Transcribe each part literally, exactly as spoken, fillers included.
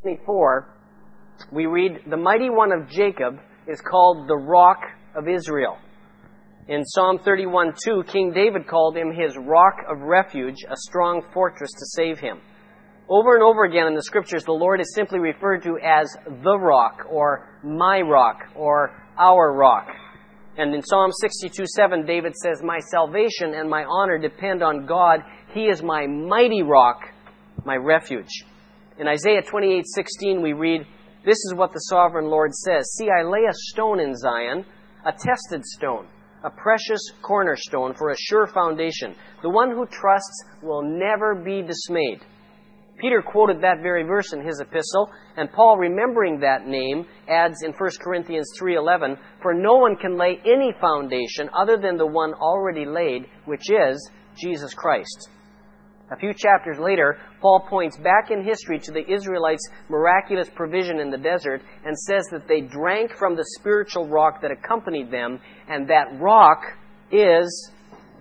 twenty-four, we read, "The mighty one of Jacob is called the rock of Israel." In Psalm thirty-one two, King David called him his rock of refuge, a strong fortress to save him. Over and over again in the Scriptures, the Lord is simply referred to as the rock, or my rock, or our rock. And in Psalm sixty-two seven, David says, "My salvation and my honor depend on God. He is my mighty rock, my refuge." In Isaiah twenty-eight sixteen, we read, "This is what the sovereign Lord says, See, I lay a stone in Zion, a tested stone, a precious cornerstone for a sure foundation. The one who trusts will never be dismayed." Peter quoted that very verse in his epistle, and Paul, remembering that name, adds in First Corinthians three eleven, "For no one can lay any foundation other than the one already laid, which is Jesus Christ." A few chapters later, Paul points back in history to the Israelites' miraculous provision in the desert and says that they drank from the spiritual rock that accompanied them, and that rock is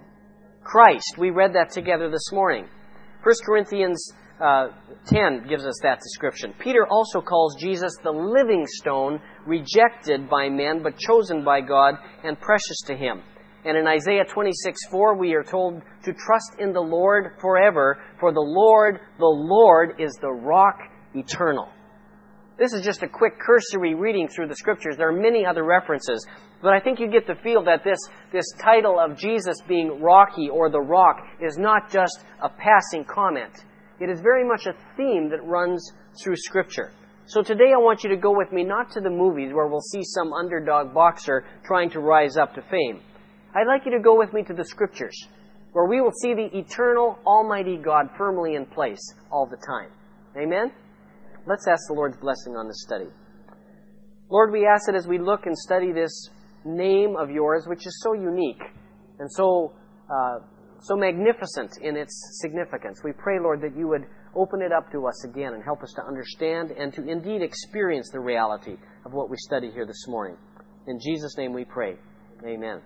Christ. We read that together this morning. First Corinthians uh, ten gives us that description. Peter also calls Jesus the living stone, rejected by men but chosen by God and precious to Him. And in Isaiah twenty-six four, we are told to trust in the Lord forever, for the Lord, the Lord is the rock eternal. This is just a quick cursory reading through the Scriptures. There are many other references, but I think you get the feel that this, this title of Jesus being rocky or the rock is not just a passing comment. It is very much a theme that runs through Scripture. So today I want you to go with me not to the movies where we'll see some underdog boxer trying to rise up to fame. I'd like you to go with me to the Scriptures, where we will see the eternal, almighty God firmly in place all the time. Amen? Let's ask the Lord's blessing on this study. Lord, we ask that as we look and study this name of yours, which is so unique and so uh, so magnificent in its significance, we pray, Lord, that you would open it up to us again and help us to understand and to indeed experience the reality of what we study here this morning. In Jesus' name we pray. Amen.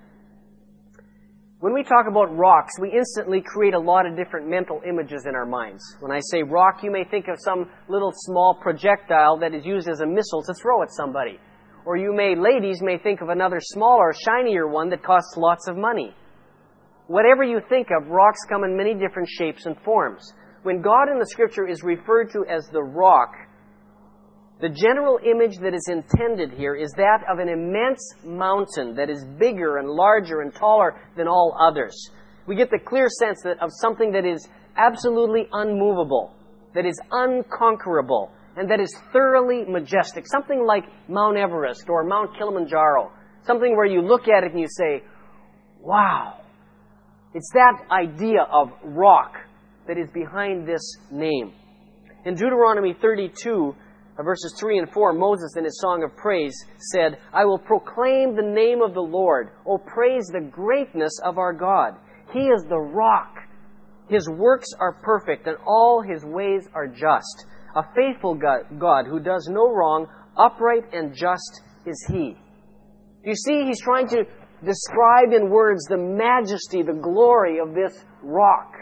When we talk about rocks, we instantly create a lot of different mental images in our minds. When I say rock, you may think of some little small projectile that is used as a missile to throw at somebody. Or you may, ladies, may think of another smaller, shinier one that costs lots of money. Whatever you think of, rocks come in many different shapes and forms. When God in the Scripture is referred to as the rock, the general image that is intended here is that of an immense mountain that is bigger and larger and taller than all others. We get the clear sense that of something that is absolutely unmovable, that is unconquerable, and that is thoroughly majestic. Something like Mount Everest or Mount Kilimanjaro. Something where you look at it and you say, wow. It's that idea of rock that is behind this name. In Deuteronomy thirty-two, verses three and four, Moses in his song of praise said, "I will proclaim the name of the Lord. Oh, praise the greatness of our God. He is the rock. His works are perfect, and all His ways are just. A faithful God, God who does no wrong, upright and just is He." You see, he's trying to describe in words the majesty, the glory of this rock.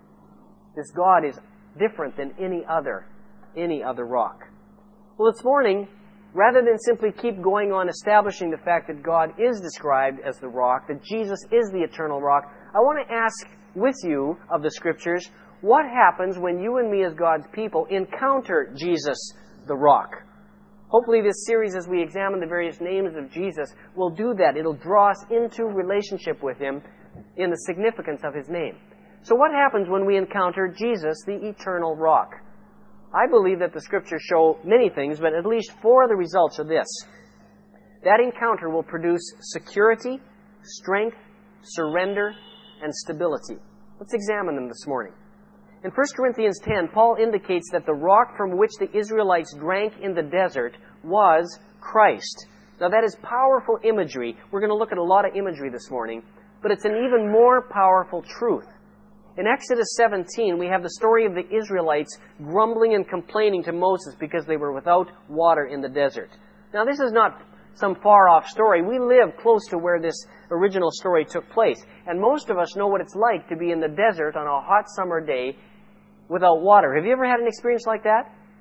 This God is different than any other, any other rock. Well, this morning, rather than simply keep going on establishing the fact that God is described as the rock, that Jesus is the eternal rock, I want to ask with you of the Scriptures, what happens when you and me as God's people encounter Jesus, the rock? Hopefully this series, as we examine the various names of Jesus, will do that. It'll draw us into relationship with Him in the significance of His name. So what happens when we encounter Jesus, the eternal rock? I believe that the Scriptures show many things, but at least four of the results are this. That encounter will produce security, strength, surrender, and stability. Let's examine them this morning. In First Corinthians ten, Paul indicates that the rock from which the Israelites drank in the desert was Christ. Now that is powerful imagery. We're going to look at a lot of imagery this morning, but it's an even more powerful truth. In Exodus seventeen, we have the story of the Israelites grumbling and complaining to Moses because they were without water in the desert. Now this is not some far-off story. We live close to where this original story took place. And most of us know what it's like to be in the desert on a hot summer day without water. Have you ever had an experience like that?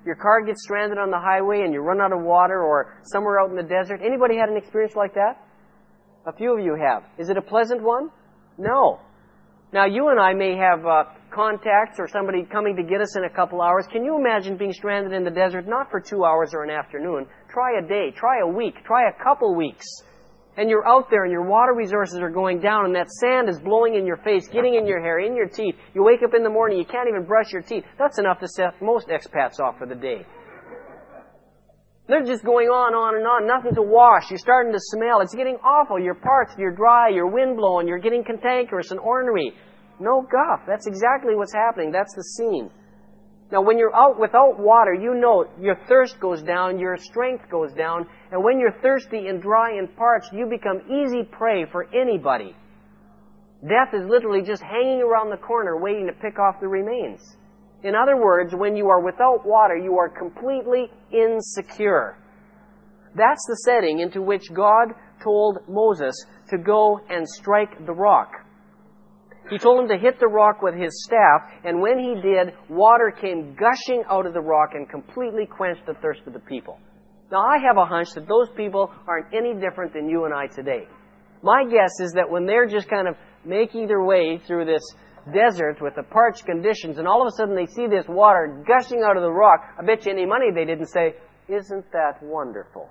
your car gets stranded on the highway and you run out of water, or somewhere out in the desert. Anybody had an experience like that? A few of you have. Is it a pleasant one? No. Now, you and I may have uh, contacts or somebody coming to get us in a couple hours. Can you imagine being stranded in the desert, not for two hours or an afternoon? Try a day, try a week, try a couple weeks. And you're out there and your water resources are going down and that sand is blowing in your face, getting in your hair, in your teeth. You wake up in the morning, you can't even brush your teeth. That's enough to set most expats off for the day. They're just going on, on and on, nothing to wash. You're starting to smell. It's getting awful. You're parched, you're dry, you're windblown, you're getting cantankerous and ornery. No guff. That's exactly what's happening. That's the scene. Now, when you're out without water, you know your thirst goes down, your strength goes down, and when you're thirsty and dry and parched, you become easy prey for anybody. Death is literally just hanging around the corner waiting to pick off the remains. In other words, when you are without water, you are completely insecure. That's the setting into which God told Moses to go and strike the rock. He told him to hit the rock with his staff, and when he did, water came gushing out of the rock and completely quenched the thirst of the people. Now, I have a hunch that those people aren't any different than you and I today. My guess is that when they're just kind of making their way through this desert with the parched conditions, and all of a sudden they see this water gushing out of the rock, I bet you any money they didn't say, "Isn't that wonderful?"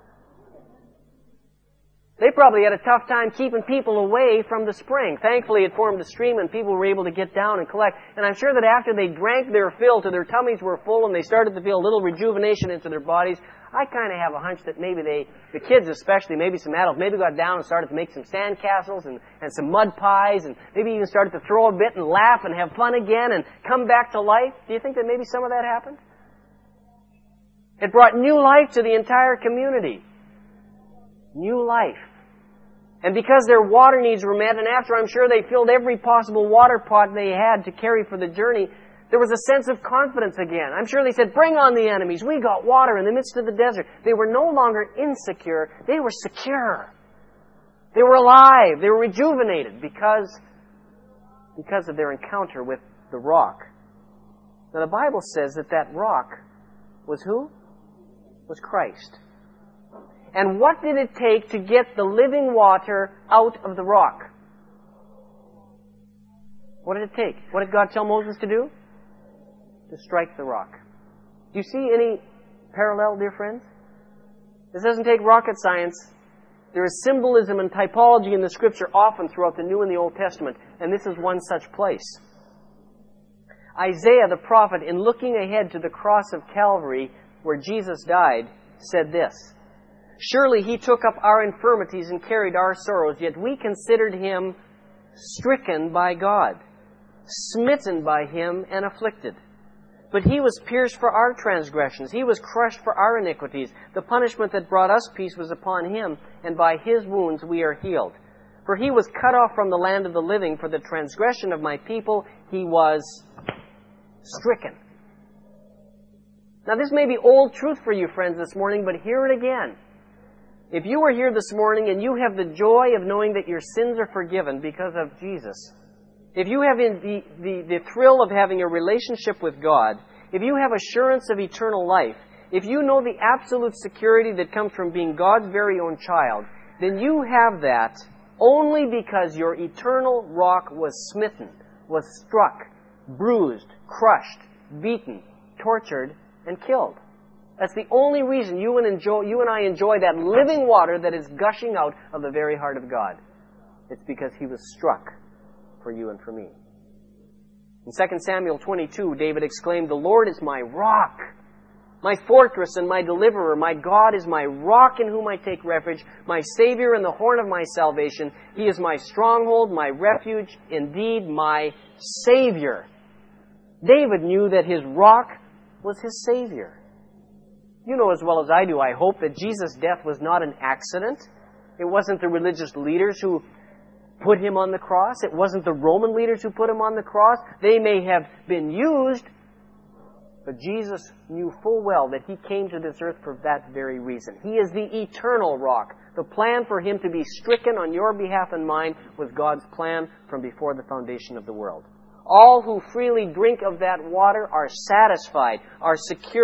They probably had a tough time keeping people away from the spring. Thankfully, it formed a stream and people were able to get down and collect. And I'm sure that after they drank their fill till their tummies were full and they started to feel a little rejuvenation into their bodies, I kind of have a hunch that maybe they, the kids especially, maybe some adults, maybe got down and started to make some sand castles and, and some mud pies and maybe even started to throw a bit and laugh and have fun again and come back to life. Do you think that maybe some of that happened? It brought new life to the entire community. New life. And because their water needs were met, and after I'm sure they filled every possible water pot they had to carry for the journey, there was a sense of confidence again. I'm sure they said, "Bring on the enemies. We got water in the midst of the desert." They were no longer insecure. They were secure. They were alive. They were rejuvenated because, because of their encounter with the rock. Now the Bible says that that rock was who? Was Christ. And what did it take to get the living water out of the rock? What did it take? What did God tell Moses to do? To strike the rock. Do you see any parallel, dear friends? This doesn't take rocket science. There is symbolism and typology in the Scripture often throughout the New and the Old Testament, and this is one such place. Isaiah the prophet, in looking ahead to the cross of Calvary, where Jesus died, said this, "Surely He took up our infirmities and carried our sorrows, yet we considered Him stricken by God, smitten by Him and afflicted. But He was pierced for our transgressions. He was crushed for our iniquities. The punishment that brought us peace was upon Him, and by His wounds we are healed. For He was cut off from the land of the living. For the transgression of my people He was stricken." Now this may be old truth for you, friends, this morning, but hear it again. If you are here this morning and you have the joy of knowing that your sins are forgiven because of Jesus, if you have the, the, the thrill of having a relationship with God, if you have assurance of eternal life, if you know the absolute security that comes from being God's very own child, then you have that only because your eternal rock was smitten, was struck, bruised, crushed, beaten, tortured, and killed. That's the only reason you and, enjoy, you and I enjoy that living water that is gushing out of the very heart of God. It's because He was struck for you and for me. In Second Samuel twenty-two, David exclaimed, "The Lord is my rock, my fortress and my deliverer. My God is my rock in whom I take refuge, my Savior and the horn of my salvation. He is my stronghold, my refuge, indeed my Savior." David knew that his rock was his Savior. You know as well as I do, I hope, that Jesus' death was not an accident. It wasn't the religious leaders who put Him on the cross. It wasn't the Roman leaders who put Him on the cross. They may have been used, but Jesus knew full well that He came to this earth for that very reason. He is the eternal rock. The plan for Him to be stricken on your behalf and mine was God's plan from before the foundation of the world. All who freely drink of that water are satisfied, are secure,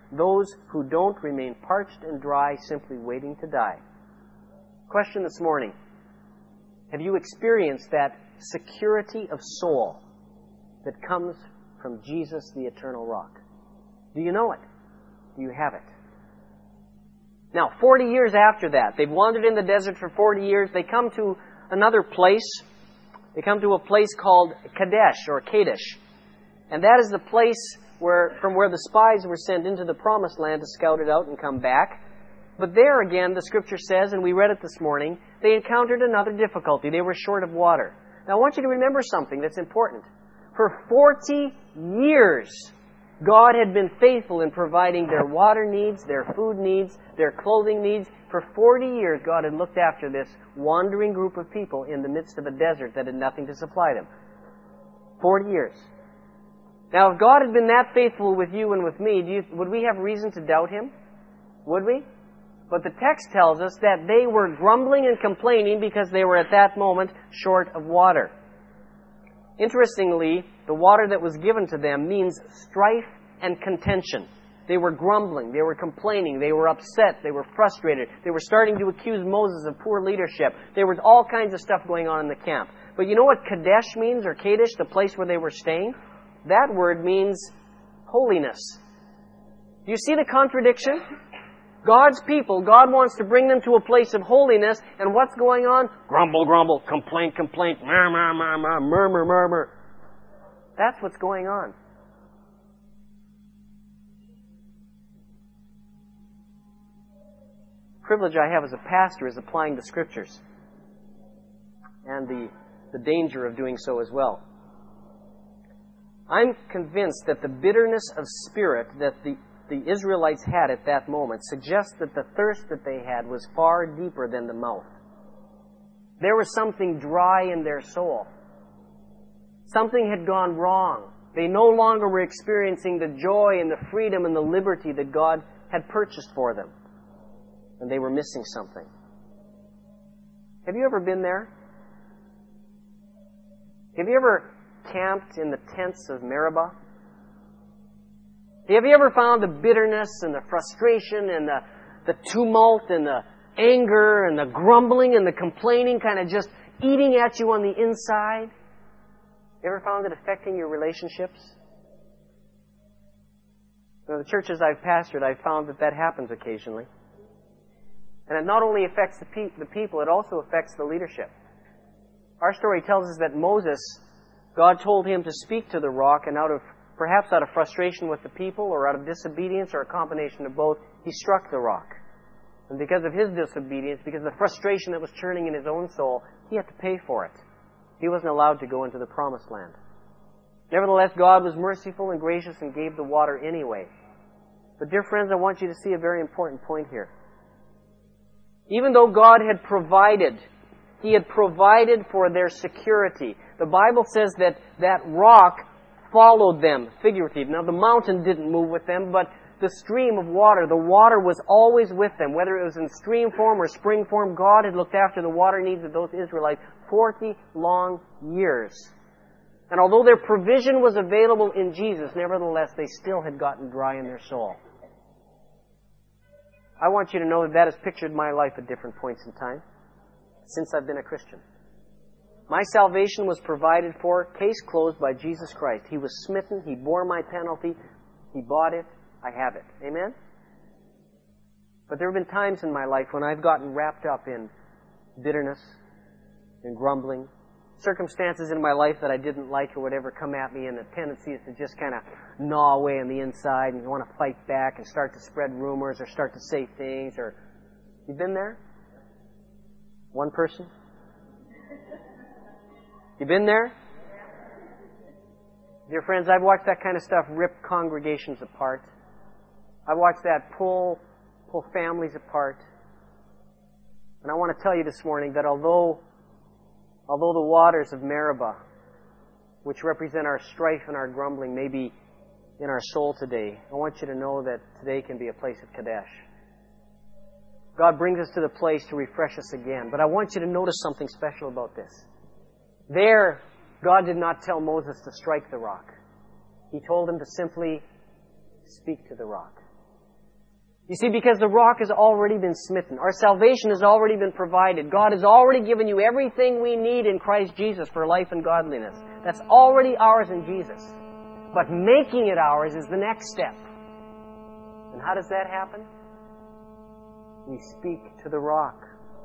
those who don't remain parched and dry, simply waiting to die. Question this morning. Have you experienced that security of soul that comes from Jesus, the eternal rock? Do you know it? Do you have it? Now, forty years after that, they've wandered in the desert for forty years. They come to another place. They come to a place called Kadesh or Kadesh. And that is the place where, from where the spies were sent into the promised land to scout it out and come back. But there again, the Scripture says, and we read it this morning, they encountered another difficulty. They were short of water. Now, I want you to remember something that's important. For forty years, God had been faithful in providing their water needs, their food needs, their clothing needs. For forty years, God had looked after this wandering group of people in the midst of a desert that had nothing to supply them. Forty years. Now, if God had been that faithful with you and with me, do you, would we have reason to doubt Him? Would we? But the text tells us that they were grumbling and complaining because they were at that moment short of water. Interestingly, the water that was given to them means strife and contention. They were grumbling, they were complaining, they were upset, they were frustrated. They were starting to accuse Moses of poor leadership. There was all kinds of stuff going on in the camp. But you know what Kadesh means, or Kadesh, the place where they were staying? That word means holiness. Do you see the contradiction? God's people, God wants to bring them to a place of holiness, and what's going on? Grumble, grumble, complaint, complaint, murmur, murmur, murmur, murmur. That's what's going on. The privilege I have as a pastor is applying the Scriptures, and the, the danger of doing so as well. I'm convinced that the bitterness of spirit that the the Israelites had at that moment suggests that the thirst that they had was far deeper than the mouth. There was something dry in their soul. Something had gone wrong. They no longer were experiencing the joy and the freedom and the liberty that God had purchased for them. And they were missing something. Have you ever been there? Have you ever camped in the tents of Meribah? Have you ever found the bitterness and the frustration and the, the tumult and the anger and the grumbling and the complaining kind of just eating at you on the inside? You ever found it affecting your relationships? In the churches I've pastored, I've found that that happens occasionally. And it not only affects the, pe- the people, it also affects the leadership. Our story tells us that Moses, God told him to speak to the rock, and out of perhaps out of frustration with the people or out of disobedience or a combination of both, he struck the rock. And because of his disobedience, because of the frustration that was churning in his own soul, he had to pay for it. He wasn't allowed to go into the promised land. Nevertheless, God was merciful and gracious and gave the water anyway. But dear friends, I want you to see a very important point here. Even though God had provided, He had provided for their security. The Bible says that that rock followed them, figurative. Now, the mountain didn't move with them, but the stream of water, the water was always with them. Whether it was in stream form or spring form, God had looked after the water needs of those Israelites forty long years. And although their provision was available in Jesus, nevertheless, they still had gotten dry in their soul. I want you to know that that has pictured my life at different points in time since I've been a Christian. My salvation was provided for, case closed, by Jesus Christ. He was smitten. He bore my penalty. He bought it. I have it. Amen? But there have been times in my life when I've gotten wrapped up in bitterness and grumbling. Circumstances in my life that I didn't like or whatever come at me, and the tendency is to just kind of gnaw away on the inside, and you want to fight back and start to spread rumors or start to say things. Or you've been there? One person? You been there? Dear friends, I've watched that kind of stuff rip congregations apart. I've watched that pull, pull families apart. And I want to tell you this morning that although, although the waters of Meribah, which represent our strife and our grumbling, may be in our soul today, I want you to know that today can be a place of Kadesh. God brings us to the place to refresh us again. But I want you to notice something special about this. There, God did not tell Moses to strike the rock. He told him to simply speak to the rock. You see, because the rock has already been smitten. Our salvation has already been provided. God has already given you everything we need in Christ Jesus for life and godliness. That's already ours in Jesus. But making it ours is the next step. And how does that happen? We speak to the rock.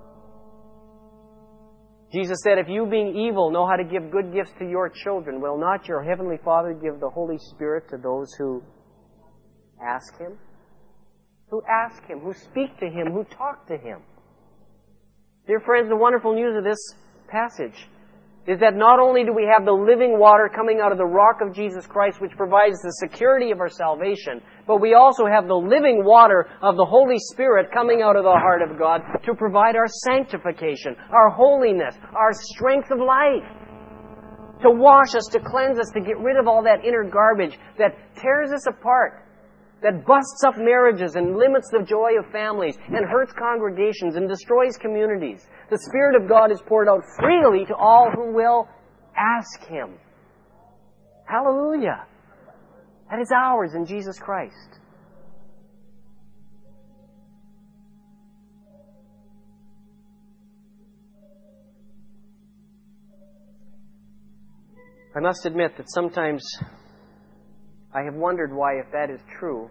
Jesus said, if you being evil know how to give good gifts to your children, will not your heavenly Father give the Holy Spirit to those who ask Him? Who ask Him, who speak to Him, who talk to Him. Dear friends, the wonderful news of this passage is that not only do we have the living water coming out of the rock of Jesus Christ, which provides the security of our salvation, but we also have the living water of the Holy Spirit coming out of the heart of God to provide our sanctification, our holiness, our strength of life, to wash us, to cleanse us, to get rid of all that inner garbage that tears us apart, that busts up marriages and limits the joy of families and hurts congregations and destroys communities. The Spirit of God is poured out freely to all who will ask Him. Hallelujah! That is ours in Jesus Christ. I must admit that sometimes I have wondered why, if that is true,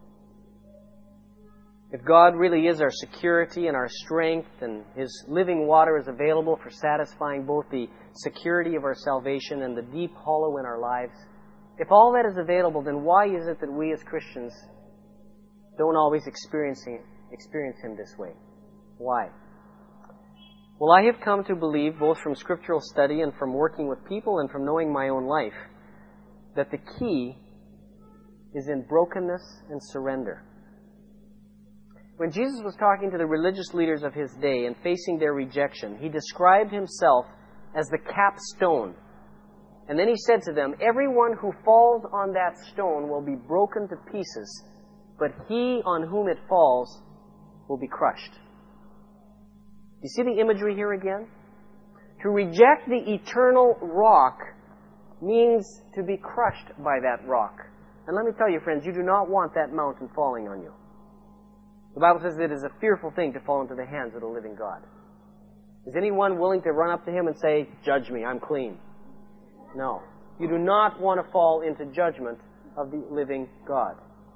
if God really is our security and our strength, and His living water is available for satisfying both the security of our salvation and the deep hollow in our lives, if all that is available, then why is it that we as Christians don't always experience Him, experience Him this way? Why? Well, I have come to believe, both from scriptural study and from working with people and from knowing my own life, that the key is in brokenness and surrender. When Jesus was talking to the religious leaders of His day and facing their rejection, He described Himself as the capstone. And then He said to them, everyone who falls on that stone will be broken to pieces, but he on whom it falls will be crushed. You see the imagery here again? To reject the eternal rock means to be crushed by that rock. And let me tell you, friends, you do not want that mountain falling on you. The Bible says it is a fearful thing to fall into the hands of the living God. Is anyone willing to run up to Him and say, judge me, I'm clean? No. You do not want to fall into judgment of the living God.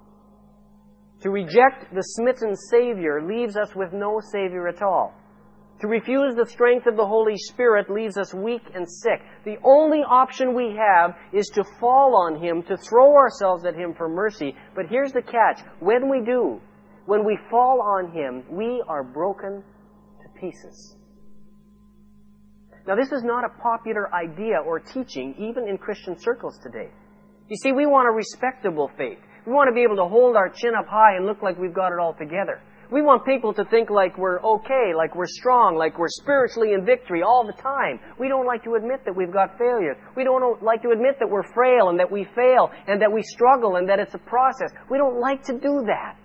To reject the smitten Savior leaves us with no Savior at all. To refuse the strength of the Holy Spirit leaves us weak and sick. The only option we have is to fall on Him, to throw ourselves at Him for mercy. But here's the catch. When we do, when we fall on Him, we are broken to pieces. Now, this is not a popular idea or teaching, even in Christian circles today. You see, we want a respectable faith. We want to be able to hold our chin up high and look like we've got it all together. We want people to think like we're okay, like we're strong, like we're spiritually in victory all the time. We don't like to admit that we've got failures. We don't like to admit that we're frail and that we fail and that we struggle and that it's a process. We don't like to do that.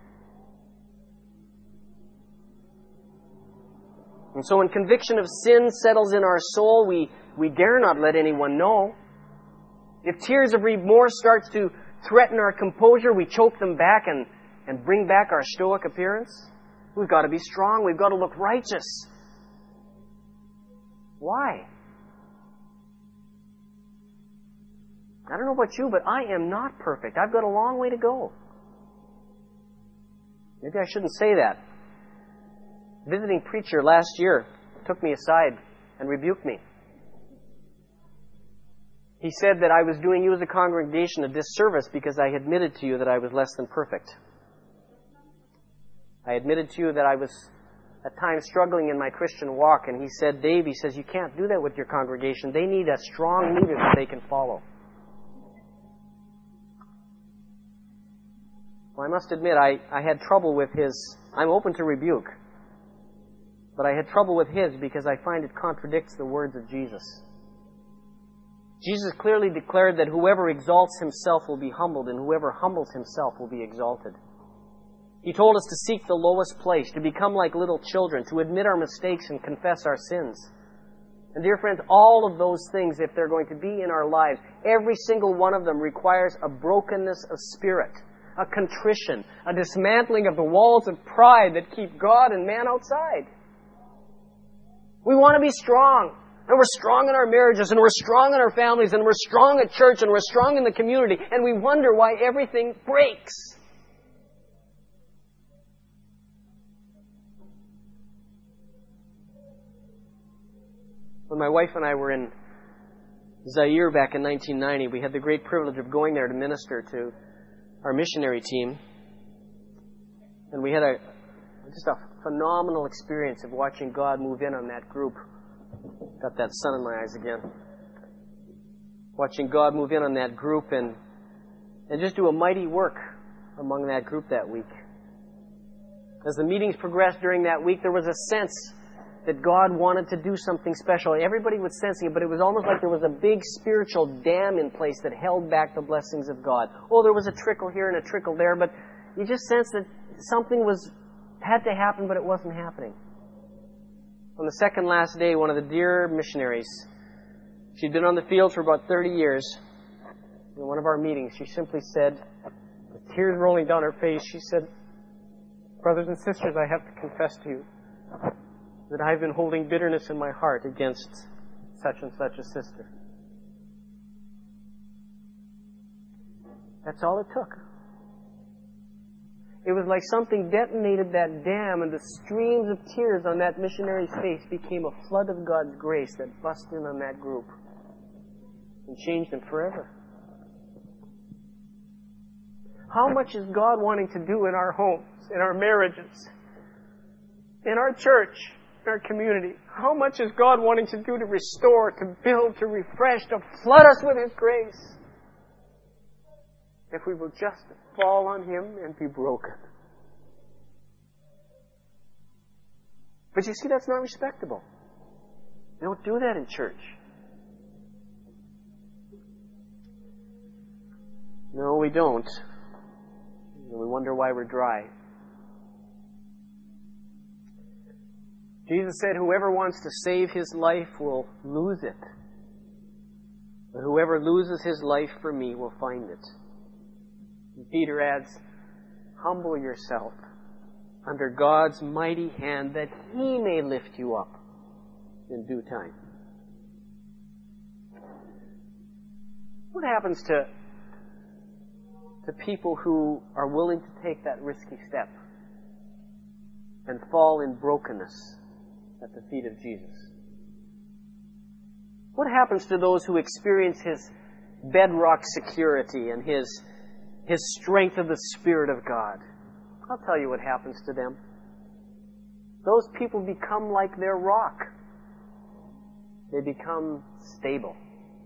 And so when conviction of sin settles in our soul, we, we dare not let anyone know. If tears of remorse starts to threaten our composure, we choke them back and and bring back our stoic appearance. We've got to be strong. We've got to look righteous. Why? I don't know about you, but I am not perfect. I've got a long way to go. Maybe I shouldn't say that. A visiting preacher last year took me aside and rebuked me. He said that I was doing you as a congregation a disservice because I admitted to you that I was less than perfect. I admitted to you that I was at times struggling in my Christian walk, and he said, Dave, he says, you can't do that with your congregation. They need a strong leader that they can follow. Well, I must admit, I, I had trouble with his, I'm open to rebuke, but I had trouble with his because I find it contradicts the words of Jesus. Jesus clearly declared that whoever exalts himself will be humbled, and whoever humbles himself will be exalted. He told us to seek the lowest place, to become like little children, to admit our mistakes and confess our sins. And dear friends, all of those things, if they're going to be in our lives, every single one of them requires a brokenness of spirit. a contrition, a dismantling of the walls of pride that keep God and man outside. We want to be strong. And we're strong in our marriages, and we're strong in our families, and we're strong at church, and we're strong in the community, and we wonder why everything breaks. When my wife and I were in Zaire back in nineteen ninety, we had the great privilege of going there to minister to our missionary team. And we had a just a phenomenal experience of watching God move in on that group. Got that sun in my eyes again. Watching God move in on that group and and just do a mighty work among that group that week. As the meetings progressed during that week, there was a sense that God wanted to do something special. Everybody was sensing it, but it was almost like there was a big spiritual dam in place that held back the blessings of God. Oh, there was a trickle here and a trickle there, but you just sensed that something was had to happen, but it wasn't happening. On the second last day, one of the dear missionaries, she'd been on the field for about thirty years. In one of our meetings, she simply said, with tears rolling down her face, she said, "Brothers and sisters, I have to confess to you that I've been holding bitterness in my heart against such and such a sister." That's all it took. It was like something detonated that dam, and the streams of tears on that missionary's face became a flood of God's grace that busted in on that group and changed them forever. How much is God wanting to do in our homes, in our marriages, in our church, in our community? How much is God wanting to do to restore, to build, to refresh, to flood us with His grace? If we will just fall on Him and be broken. But you see, that's not respectable. We don't do that in church. No, we don't. And we wonder why we're dry. Jesus said, "Whoever wants to save his life will lose it. But whoever loses his life for me will find it." And Peter adds, "Humble yourself under God's mighty hand that He may lift you up in due time." What happens to, to people who are willing to take that risky step and fall in brokenness at the feet of Jesus? What happens to those who experience His bedrock security and His His strength of the Spirit of God? I'll tell you what happens to them. Those people become like their rock. They become stable.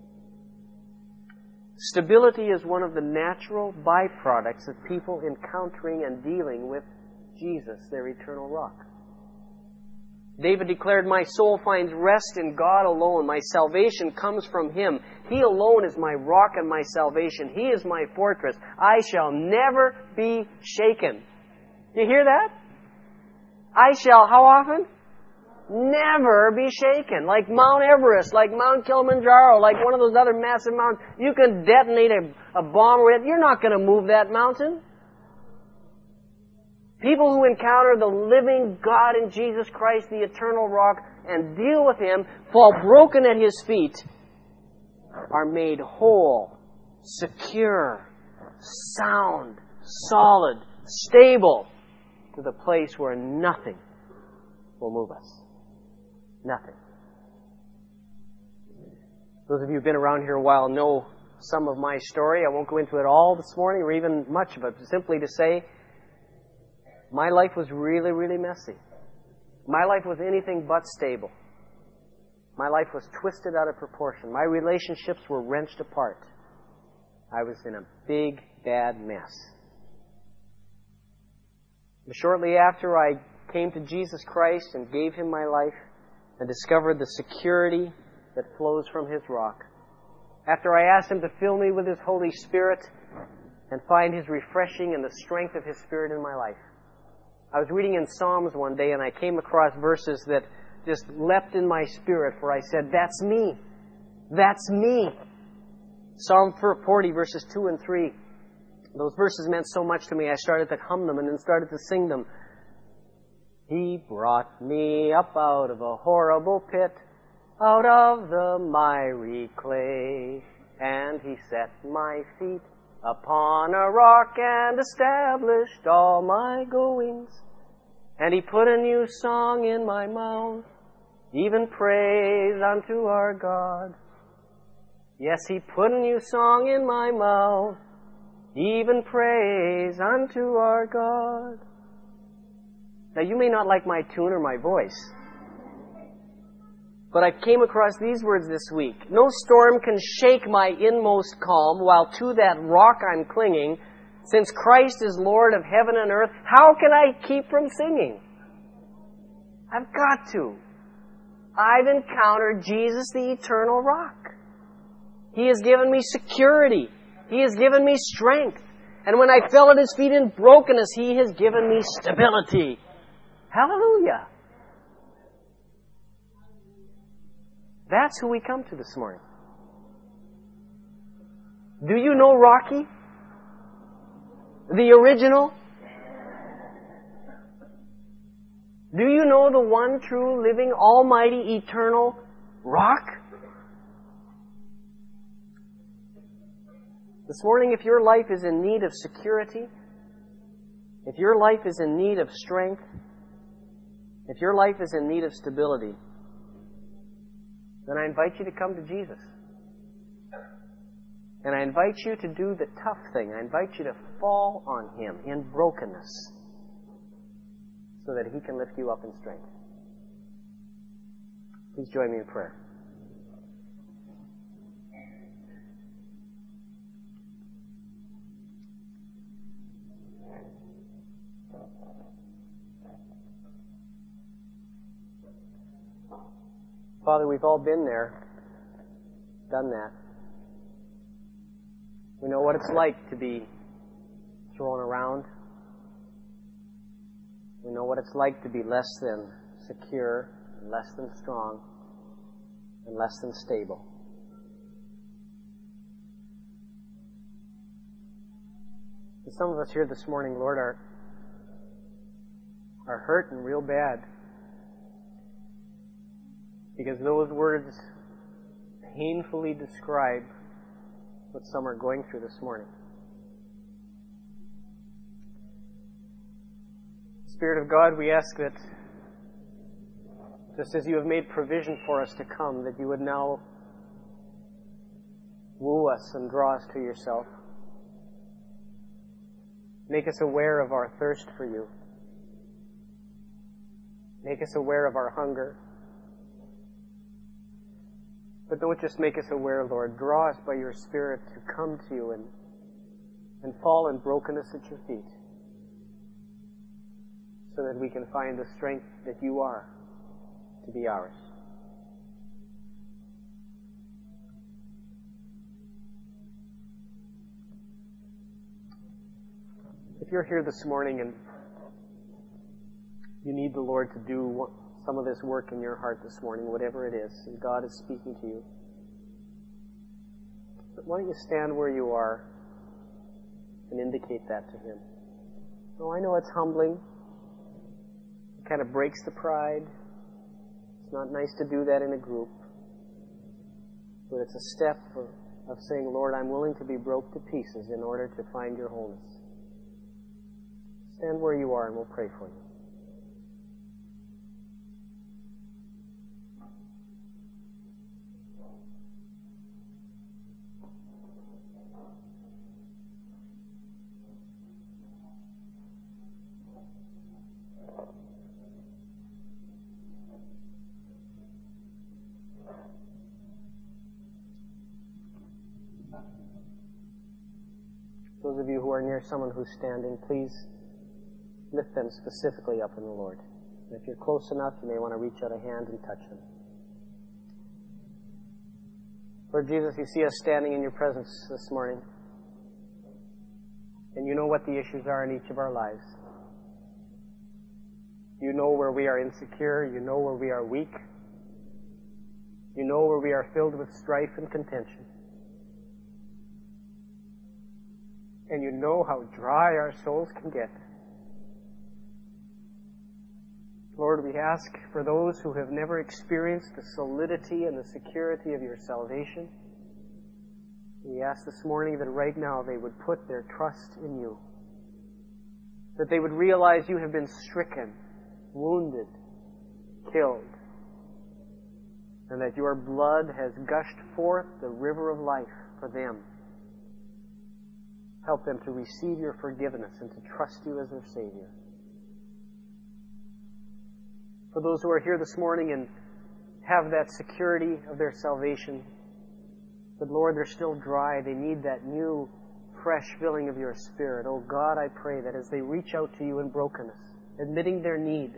Stability is one of the natural byproducts of people encountering and dealing with Jesus, their eternal rock. David declared, "My soul finds rest in God alone. My salvation comes from Him. He alone is my rock and my salvation. He is my fortress. I shall never be shaken." Do you hear that? I shall, how often? Never be shaken. Like Mount Everest, like Mount Kilimanjaro, like one of those other massive mountains. You can detonate a, a bomb with it. You're not going to move that mountain. People who encounter the living God in Jesus Christ, the eternal rock, and deal with Him, fall broken at His feet, are made whole, secure, sound, solid, stable, to the place where nothing will move us. Nothing. Those of you who've been around here a while know some of my story. I won't go into it all this morning, or even much of it, but simply to say, my life was really, really messy. My life was anything but stable. My life was twisted out of proportion. My relationships were wrenched apart. I was in a big, bad mess. But shortly after I came to Jesus Christ and gave Him my life and discovered the security that flows from His rock, after I asked Him to fill me with His Holy Spirit and find His refreshing and the strength of His Spirit in my life, I was reading in Psalms one day and I came across verses that just leapt in my spirit, for I said, "That's me. That's me." Psalm forty, verses two and three. Those verses meant so much to me, I started to hum them and then started to sing them. He brought me up out of a horrible pit, out of the miry clay, and He set my feet upon a rock and established all my goings. And He put a new song in my mouth, even praise unto our God. Yes, He put a new song in my mouth, even praise unto our God. Now, you may not like my tune or my voice, but I came across these words this week. No storm can shake my inmost calm, while to that rock I'm clinging. Since Christ is Lord of heaven and earth, how can I keep from singing? I've got to. I've encountered Jesus, the eternal rock. He has given me security. He has given me strength. And when I fell at His feet in brokenness, He has given me stability. Hallelujah. That's who we come to this morning. Do you know Rocky? The original? Do you know the one true, living, almighty, eternal rock? This morning, if your life is in need of security, if your life is in need of strength, if your life is in need of stability, then I invite you to come to Jesus. And I invite you to do the tough thing. I invite you to fall on Him in brokenness so that He can lift you up in strength. Please join me in prayer. Father, we've all been there, done that. We know what it's like to be thrown around. We know what it's like to be less than secure, less than strong, and less than stable. And some of us here this morning, Lord, are, are hurting real bad. Because those words painfully describe what some are going through this morning. Spirit of God, we ask that just as You have made provision for us to come, that You would now woo us and draw us to Yourself. Make us aware of our thirst for You. Make us aware of our hunger. But don't just make us aware, Lord. Draw us by Your Spirit to come to You and, and fall in brokenness at Your feet so that we can find the strength that You are to be ours. If you're here this morning and you need the Lord to do what some of this work in your heart this morning, whatever it is, and God is speaking to you, but why don't you stand where you are and indicate that to Him? Oh, I know it's humbling. It kind of breaks the pride. It's not nice to do that in a group. But it's a step of, of saying, Lord, I'm willing to be broke to pieces in order to find Your wholeness. Stand where you are and we'll pray for you. Those of you who are near someone who's standing, please lift them specifically up in the Lord. And if you're close enough, you may want to reach out a hand and touch them. Lord Jesus, You see us standing in Your presence this morning. And You know what the issues are in each of our lives. You know where we are insecure. You know where we are weak. You know where we are filled with strife and contention. And you know how dry our souls can get. Lord, we ask for those who have never experienced the solidity and the security of your salvation. We ask this morning that right now they would put their trust in you. That they would realize you have been stricken, wounded, killed. And that your blood has gushed forth the river of life for them. Help them to receive your forgiveness and to trust you as their Savior. For those who are here this morning and have that security of their salvation, but Lord, they're still dry. They need that new, fresh filling of your Spirit. Oh God, I pray that as they reach out to you in brokenness, admitting their need,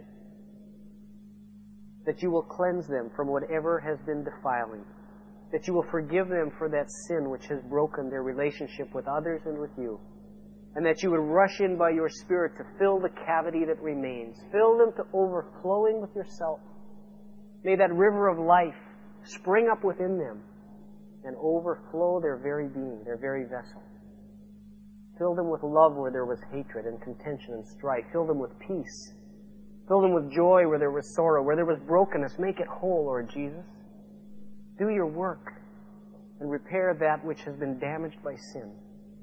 that you will cleanse them from whatever has been defiling. That you will forgive them for that sin which has broken their relationship with others and with you. And that you would rush in by your Spirit to fill the cavity that remains. Fill them to overflowing with yourself. May that river of life spring up within them and overflow their very being, their very vessel. Fill them with love where there was hatred and contention and strife. Fill them with peace. Fill them with joy where there was sorrow. Where there was brokenness, make it whole, Lord Jesus. Do your work and repair that which has been damaged by sin.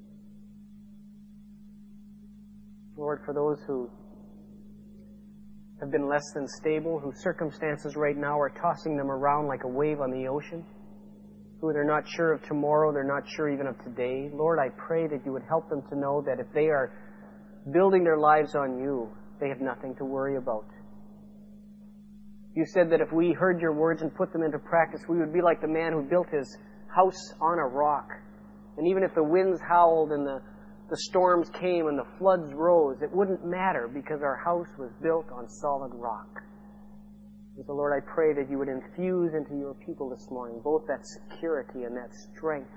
Lord, for those who have been less than stable, whose circumstances right now are tossing them around like a wave on the ocean, who they're not sure of tomorrow, they're not sure even of today, Lord, I pray that you would help them to know that if they are building their lives on you, they have nothing to worry about. You said that if we heard your words and put them into practice, we would be like the man who built his house on a rock. And even if the winds howled and the The storms came and the floods rose, it wouldn't matter because our house was built on solid rock. And so, Lord, I pray that you would infuse into your people this morning both that security and that strength.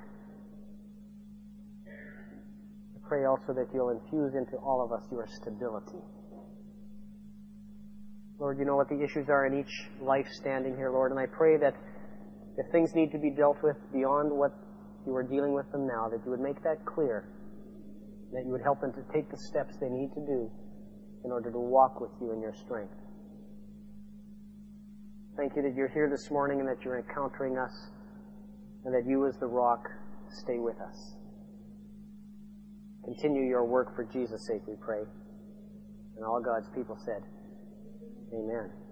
I pray also that you'll infuse into all of us your stability. Lord, you know what the issues are in each life standing here, Lord, and I pray that if things need to be dealt with beyond what you are dealing with them now, that you would make that clear. That you would help them to take the steps they need to do in order to walk with you in your strength. Thank you that you're here this morning and that you're encountering us and that you as the rock stay with us. Continue your work for Jesus' sake, we pray. And all God's people said, Amen.